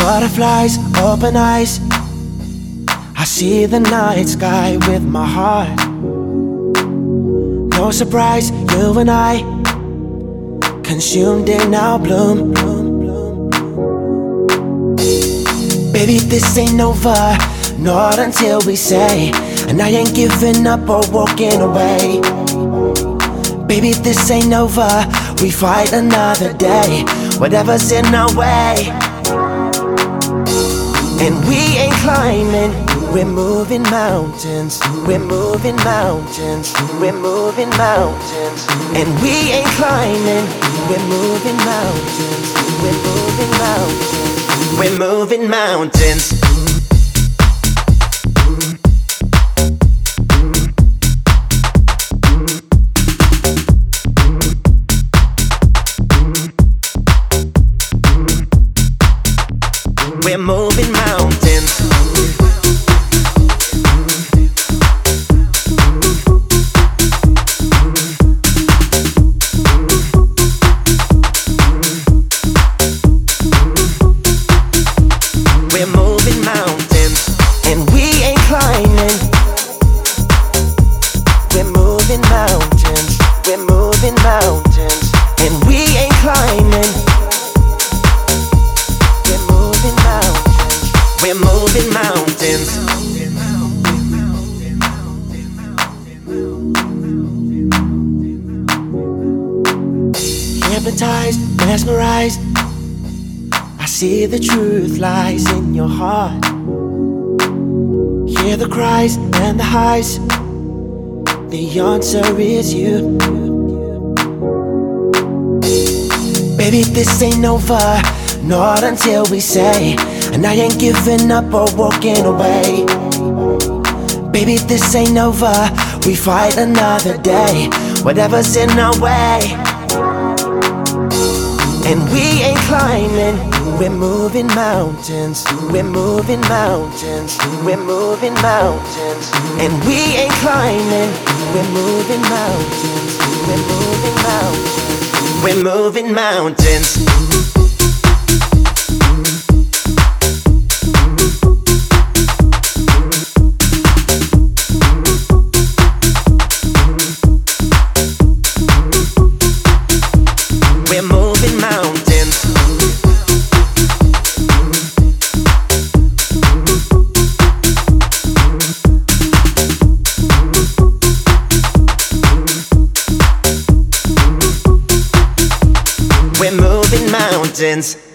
Butterflies, open eyes. I see the night sky with my heart. No surprise, you and I consumed in our bloom. Baby, this ain't over, not until we say, and I ain't giving up or walking away. Baby, this ain't over, we fight another day, whatever's in our way. And we ain't climbing, we're moving mountains. We're moving mountains. We're moving mountains. And we ain't climbing, we're moving mountains. We're moving mountains. We're moving mountains. We're moving mountains. We're moving mountains, and we ain't climbing. We're moving mountains. We're moving mountains, and we ain't climbing. We're moving mountains. Hypnotized, mesmerized, I see the truth lies in your heart. Hear the cries and the highs, the answer is you. Baby, this ain't over, not until we say, and I ain't giving up or walking away. Baby, this ain't over, we fight another day, whatever's in our way. And we ain't climbing, we're moving mountains. We're moving mountains. We're moving mountains. And we ain't climbing, we're moving mountains. We're moving mountains. We're moving mountains. We're moving mountains. We're moving mountains.